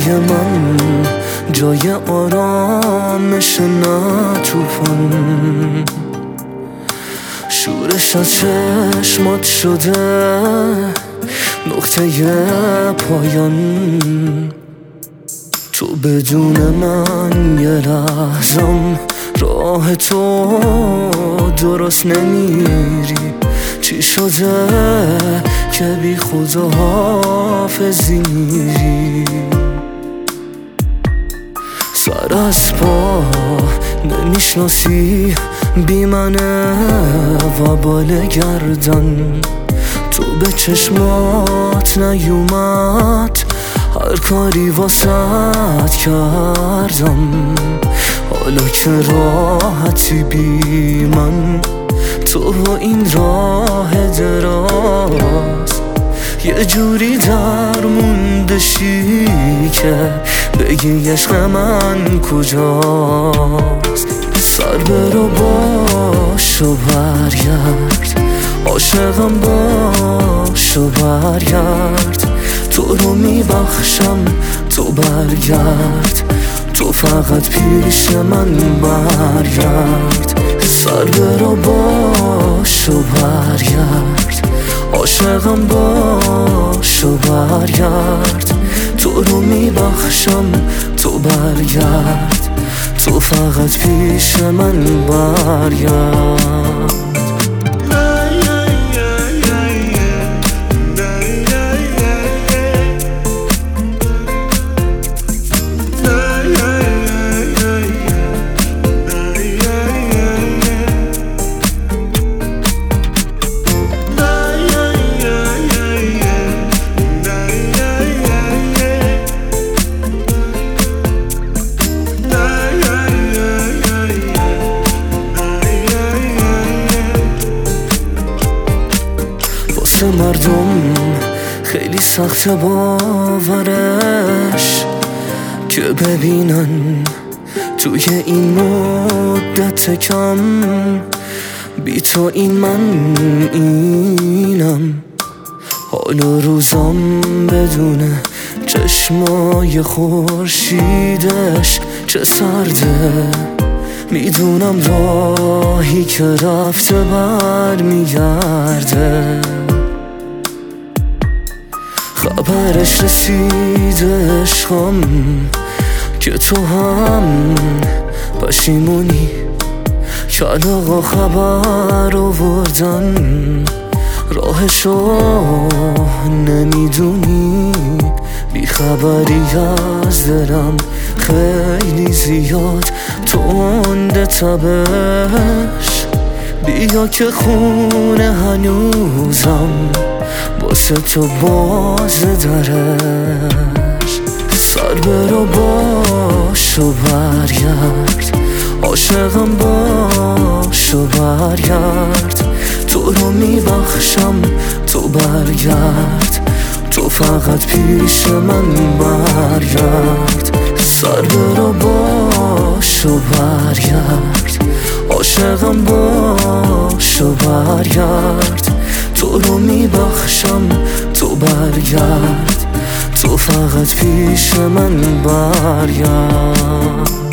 دلای من جای آرامش نه توفان، شورش از چشمات شده نقطه پایان. تو بدون من یه لحظم راه تو درست نمیری. چی شده که بی خدا حافظی میری؟ سر از پا نمیشناسی بی منه و بال گردن. تو به چشمات نیومد هر کاری واسد کردم. حالا که راحتی بی من تو این راه دراز، یه جوری درمون بشی که بگی عشق من کجاست. سر برو باش و برگرد، عاشقم باش و برگرد. تو رو میبخشم تو برگرد، تو فقط پیش من برگرد. سر برو باش و برگرد، عاشقم باش و برگرد. تو رو میبخشم تو برگرد، تو فقط پیش من برگرد. مردم خیلی سخت باورش که ببینن توی این مدت کم بی تو این من اینم. حالا روزم بدون چشمای خورشیدش چه سرده. میدونم راهی که رفته برمیگرده. خبرش رسیده عشقم که تو هم پشیمونی. کلاغا خبر آوردن راهشو نمیدونی. بی خبری از دلم خیلی زیاد تنده تبش. بیا که خونه هنوزم واسه تو باز درش. سر برو باش و برگرد، عاشقم باش و برگرد. تو رو میبخشم تو برگرد، تو فقط پیش من برگرد. سر برو باش و برگرد، عاشقم باش و برگرد. تو رو میبخشم تو برگرد، تو فقط پیش من برگرد.